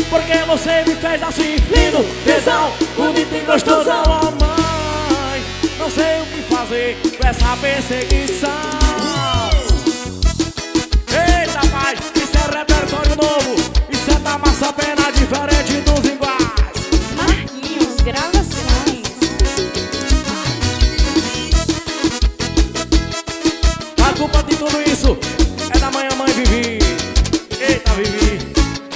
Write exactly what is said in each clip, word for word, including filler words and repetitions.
porque você me fez assim, lindo, tesão, bonito e gostosão. Oh mãe, não sei o que fazer com essa perseguição. Eita pai, isso é repertório novo, isso é da massa pena, diferente dos iguais. Marquinhos, gravações. A culpa de tudo isso é da mãe, a mãe Vivi. Eita Vivi.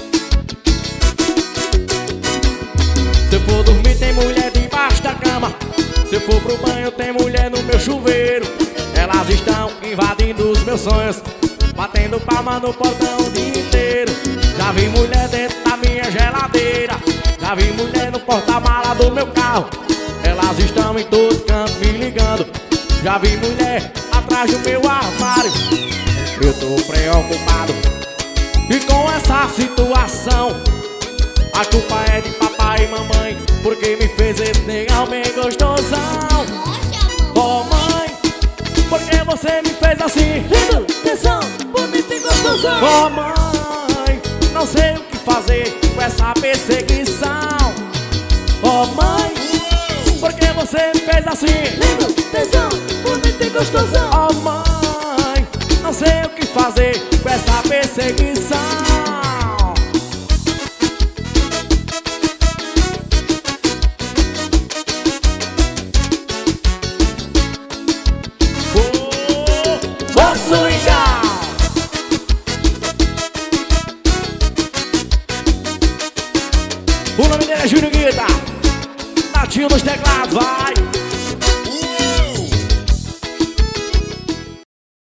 Se eu for dormir tem mulher debaixo da cama, se eu for pro banho tem mulher no meu chuveiro. Elas estão invadindo os meus sonhos, batendo palma no portão o dia inteiro. Já vi mulher dentro da minha geladeira, já vi mulher no porta-mala do meu carro. Elas estão em todo canto me ligando, já vi mulher atrás do meu armário. Eu tô preocupado e com essa situação, a culpa é de papai e mamãe, porque me fez esse negão bem gostosão. Oh mãe, porque você me fez assim, lindo, tesão, bonito e gostosão. Oh mãe, não sei o que fazer com essa perseguição. Oh mãe, porque você me fez assim, lindo, tesão, bonito e gostosão. Oh mãe, não sei o que fazer com essa perseguição.